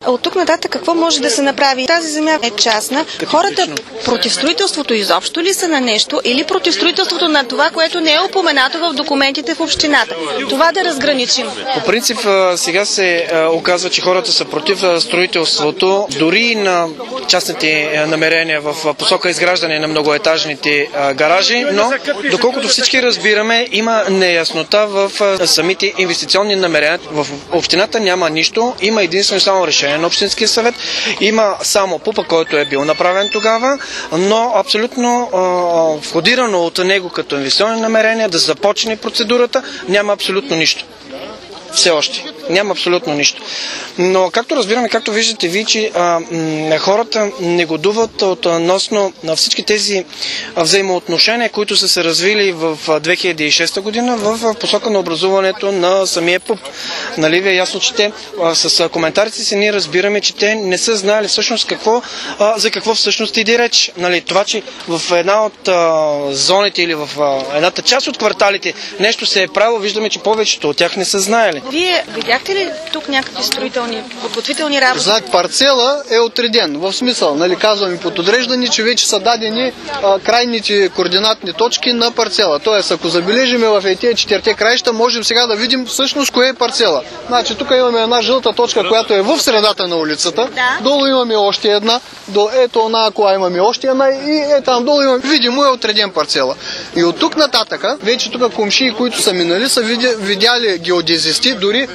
От тук нататък какво може да се направи? Тази земя е частна. Хората против строителството изобщо ли са на нещо или против строителството на това, което не е упоменато в документите в общината? Това да разграничим. По принцип сега се оказва, че хората са против строителството, дори на частните намерения в посока изграждане на многоетажните гаражи, но доколкото всички разбираме, има неяснота в самите инвестиционни намерения. В общината няма нищо, има единствено само решение на Общинския съвет, има само ПУП-а, който е бил направен тогава, но абсолютно входирано от него като инвестиционни намерения да започне процедурата, няма абсолютно нищо. Все още. Няма абсолютно нищо. Но както разбираме, както виждате ви, че хората негодуват относно на всички тези взаимоотношения, които са се развили в 2006 година в посока на образуването на самия ПУП. Нали ви е ясно, че те с коментарите си ние разбираме, че те не са знаели всъщност за какво всъщност иде реч. Нали, това, че в една от зоните или в едната част от кварталите нещо се е правило, виждаме, че повечето от тях не са знаели. Вие видяхте ли тук някакви строителни, подготвителни работи? Знак парцела е отреден. В смисъл, нали, казваме под отреждане, че вече са дадени крайните координатни точки на парцела. Тоест, ако забележиме в тези четирите краища, можем сега да видим всъщност кое е парцела. Значи, тук имаме една жълта точка, която е в средата на улицата. Да. Долу имаме още една. До ето она кола имаме още една и там долу имаме. Видимо е отреден парцела. И от тук нататъка, вече тук комшии, които са минали, са видяли геодезисти, дори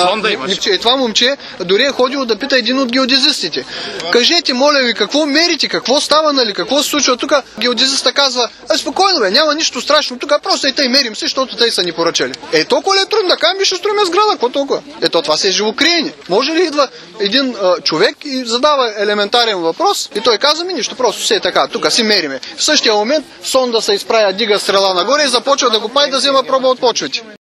това момче дори е ходило да пита един от геодезистите. Кажете, моля ви, какво мерите, какво става, нали, какво се случва тук? Геодезиста казва, спокойно бе, няма нищо страшно, тук просто и тъй мерим се, защото тъй са ни поръчали. Толкова ли е трудно да кажем, ще строим сграда, какво толкова? Това си е живокриене. Може ли идва един човек и задава елементарен въпрос и той казва ми нищо, просто все е така, тук си мериме. В същия момент сонда се изправя, дига стрела нагоре и започва да го пае да взема проба от почвите.